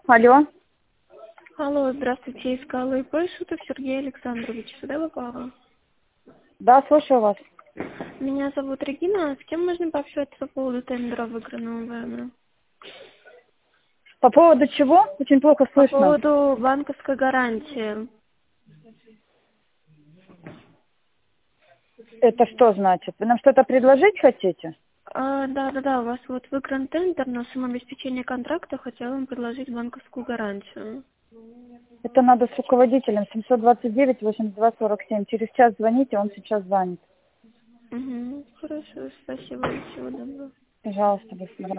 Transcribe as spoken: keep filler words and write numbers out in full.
Алло. Алло, здравствуйте, искала ИП Шутов Сергей Александрович. Сюда попала? Да, слушаю вас. Меня зовут Регина. С кем можно пообщаться по поводу тендера, выигранного вами? По поводу чего? Очень плохо По слышно. поводу банковской гарантии. Это что значит? Вы нам что-то предложить хотите? А, да, да, да, у вас вот выигран тендер на самообеспечение контракта. Хотела вам предложить банковскую гарантию. Это надо с руководителем. семьсот двадцать девять восемьдесят два сорок семь. Через час звоните, он сейчас занят. Угу, хорошо, спасибо, всего доброго. Пожалуйста, до свидания.